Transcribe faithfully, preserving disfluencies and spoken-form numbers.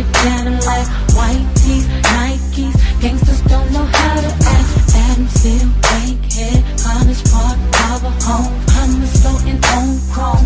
a Cadillac, white teeth, Nikes. Gangsters don't know how to act. Adamsville, Bankhead, College Park, Harbor Home. Hummus floating on chrome.